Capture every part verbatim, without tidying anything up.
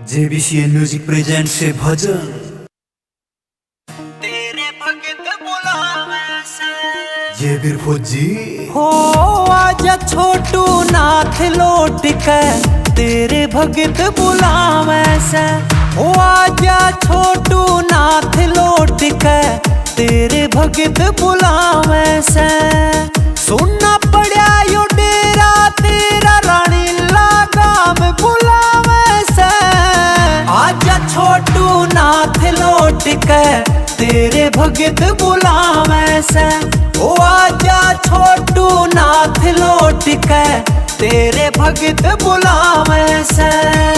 जेबीसीएन music present से भजन तेरे भगत बुलावे से ये बीर फौजी हो आजा छोटू नाथ लौट के तेरे भगत बुलावे से हो आजा छोटू नाथ लौट के तेरे भगत बुलावे से सुनना पड़ा यो डेरा तेरा रानी लगाम बुलावे से आजा छोटू नाथ लौट के तेरे भगत बुलावे से ओ आजा छोटू नाथ लौट के तेरे भगत बुलावे से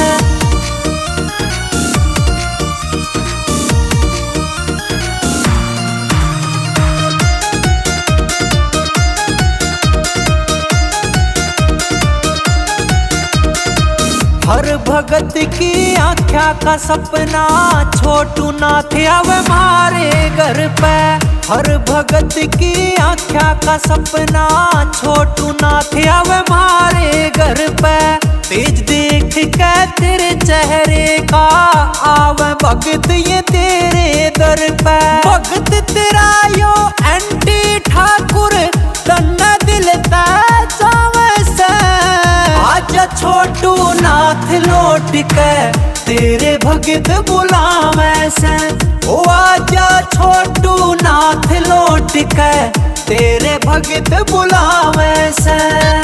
हर भगत की आख्या का सपना छोटू नाथ आवे मारे घर पे हर भगत की आख्या का सपना छोटू नाथ आवे मारे घर पे तेज देख के तेरे चेहरे का आवे भगत ये तेरे दर पे भगत तेरा यो एंटी ठाकुर तन्ना दिल जावे से आजा छोटू नाथ लौट के तेरे भगत बुलावे से ओ आजा छोटू नाथ लौट के तेरे भगत बुलावे से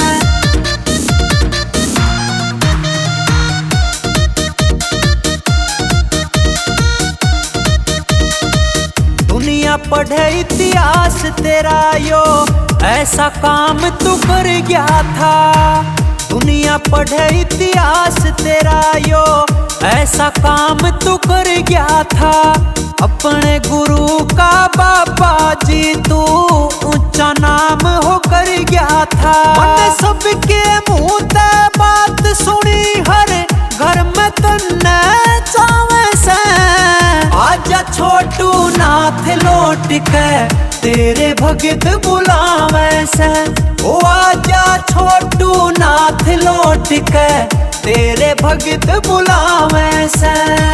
दुनिया पढ़े इतिहास तेरा यो ऐसा काम तू कर गया था दुनिया पढ़े इतिहास तेरा यो ऐसा काम तू कर गया था अपने गुरु का बाबा जी तू ऊंचा नाम हो कर गया था मैंने सबके मुंह ते बात सुनी हर घर में तन्ने चावे से आजा छोटू नाथ लौट के तेरे भगत बुलावे से ओ आजा छोटू नाथ लौट के तेरे भगत बुलावे से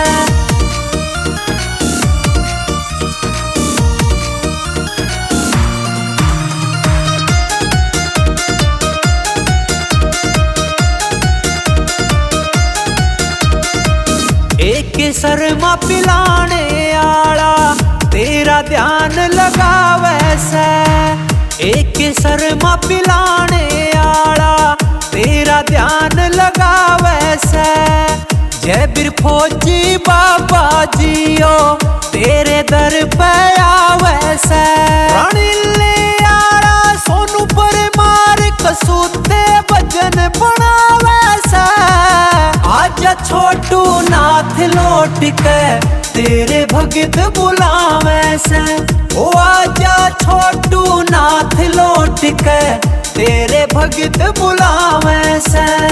एक शर्मा पिलाने आला तेरा ध्यान लगावे से एक शर्मा पिलाने आला तेरा ध्यान लगावे से जय बीर फौजी बाबा जियो तेरे दर पे आवे से रानी ले आला सोनू पर मार कसूते भजन बनावे से आजा छोटू नाथ लौट के तेरे भगत बुलावे से ओ आजा छोटू नाथ लौट के तेरे भगत बुलावे से।